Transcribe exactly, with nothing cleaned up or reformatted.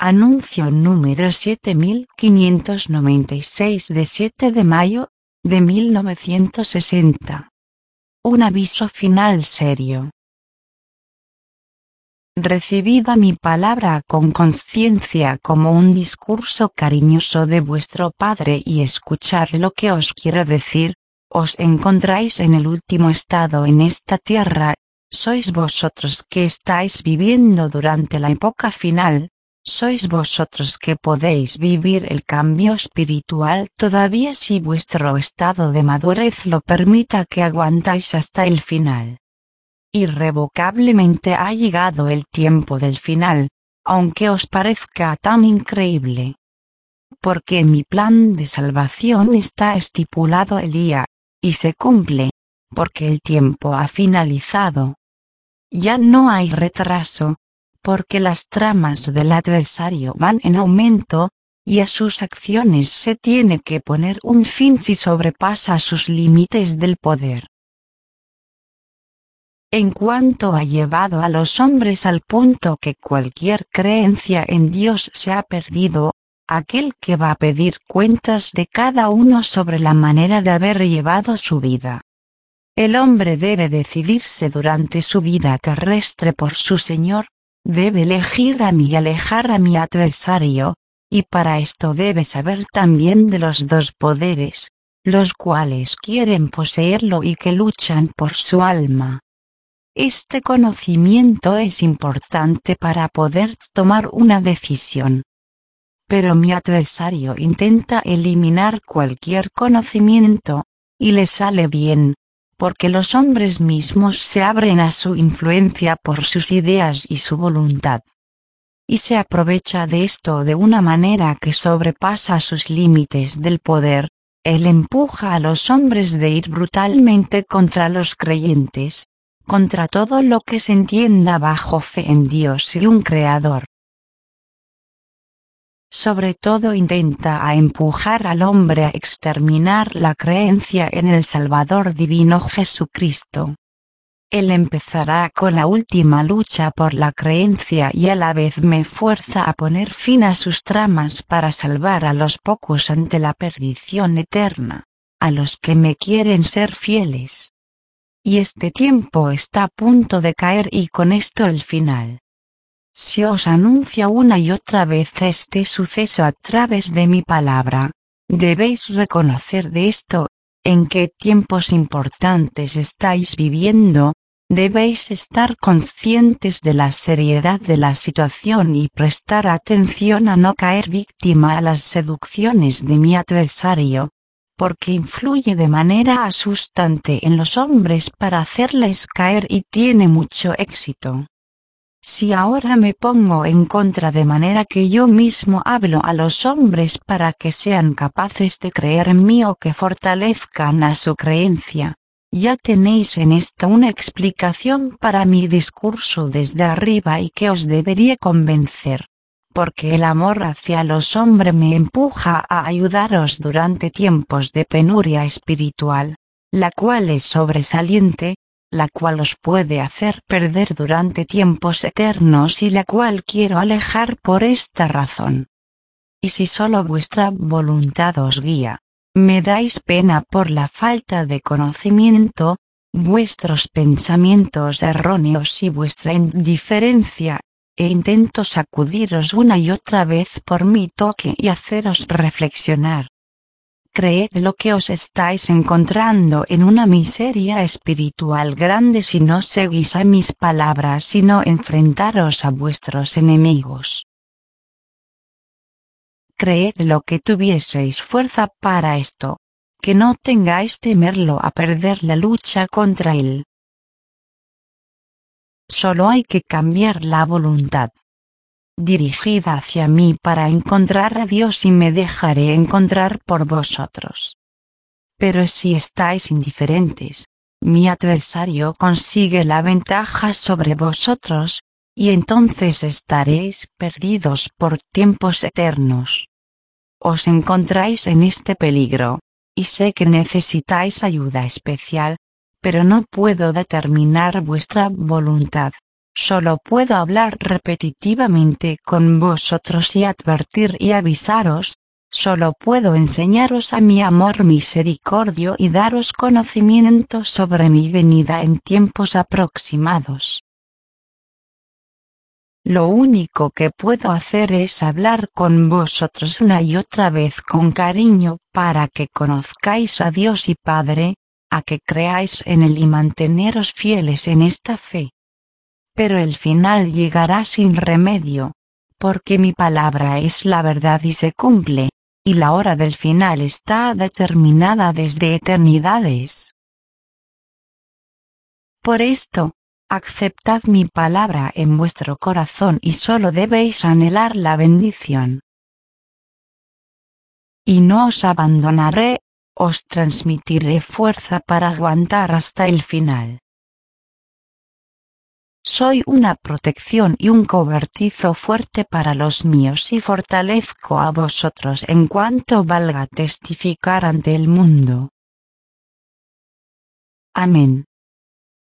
Anuncio número siete mil quinientos noventa y seis de siete de mayo de mil novecientos sesenta. Un aviso final serio. Recibida mi palabra con conciencia como un discurso cariñoso de vuestro Padre y escuchad lo que os quiero decir. Os encontráis en el último estado en esta tierra, sois vosotros que estáis viviendo durante la época final, sois vosotros que podéis vivir el cambio espiritual todavía si vuestro estado de madurez lo permita que aguantáis hasta el final. Irrevocablemente ha llegado el tiempo del final, aunque os parezca tan increíble. Porque mi plan de salvación está estipulado el día, y se cumple, porque el tiempo ha finalizado. Ya no hay retraso, porque las tramas del adversario van en aumento, y a sus acciones se tiene que poner un fin si sobrepasa sus límites del poder. En cuanto ha llevado a los hombres al punto que cualquier creencia en Dios se ha perdido, aquel que va a pedir cuentas de cada uno sobre la manera de haber llevado su vida. El hombre debe decidirse durante su vida terrestre por su Señor, debe elegir a mí y alejar a mi adversario, y para esto debe saber también de los dos poderes, los cuales quieren poseerlo y que luchan por su alma. Este conocimiento es importante para poder tomar una decisión. Pero mi adversario intenta eliminar cualquier conocimiento, y le sale bien, porque los hombres mismos se abren a su influencia por sus ideas y su voluntad. Y se aprovecha de esto de una manera que sobrepasa sus límites del poder. Él empuja a los hombres de ir brutalmente contra los creyentes, contra todo lo que se entienda bajo fe en Dios y un Creador. Sobre todo intenta a empujar al hombre a exterminar la creencia en el Salvador divino Jesucristo. Él empezará con la última lucha por la creencia y a la vez me fuerza a poner fin a sus tramas para salvar a los pocos ante la perdición eterna, a los que me quieren ser fieles. Y este tiempo está a punto de caer y con esto el final. Si os anuncio una y otra vez este suceso a través de mi palabra, debéis reconocer de esto, en qué tiempos importantes estáis viviendo, debéis estar conscientes de la seriedad de la situación y prestar atención a no caer víctima a las seducciones de mi adversario, porque influye de manera asustante en los hombres para hacerles caer y tiene mucho éxito. Si ahora me pongo en contra de manera que yo mismo hablo a los hombres para que sean capaces de creer en mí o que fortalezcan a su creencia, ya tenéis en esto una explicación para mi discurso desde arriba y que os debería convencer, porque el amor hacia los hombres me empuja a ayudaros durante tiempos de penuria espiritual, la cual es sobresaliente, la cual os puede hacer perder durante tiempos eternos y la cual quiero alejar por esta razón. Y si solo vuestra voluntad os guía, me dais pena por la falta de conocimiento, vuestros pensamientos erróneos y vuestra indiferencia, e intento sacudiros una y otra vez por mi toque y haceros reflexionar. Creed lo que os estáis encontrando en una miseria espiritual grande si no seguís a mis palabras sino enfrentaros a vuestros enemigos. Creed lo que tuvieseis fuerza para esto, que no tengáis temerlo a perder la lucha contra él. Solo hay que cambiar la voluntad. Dirigid hacia mí para encontrar a Dios y me dejaré encontrar por vosotros. Pero si estáis indiferentes, mi adversario consigue la ventaja sobre vosotros, y entonces estaréis perdidos por tiempos eternos. Os encontráis en este peligro, y sé que necesitáis ayuda especial, pero no puedo determinar vuestra voluntad. solo puedo hablar repetitivamente con vosotros y advertir y avisaros, solo puedo enseñaros a mi amor misericordio y daros conocimiento sobre mi venida en tiempos aproximados. Lo único que puedo hacer es hablar con vosotros una y otra vez con cariño para que conozcáis a Dios y Padre, a que creáis en Él y manteneros fieles en esta fe. Pero el final llegará sin remedio, porque mi palabra es la verdad y se cumple, y la hora del final está determinada desde eternidades. Por esto, aceptad mi palabra en vuestro corazón y solo debéis anhelar la bendición. Y no os abandonaré, os transmitiré fuerza para aguantar hasta el final. Soy una protección y un cobertizo fuerte para los míos y fortalezco a vosotros en cuanto valga testificar ante el mundo. Amén.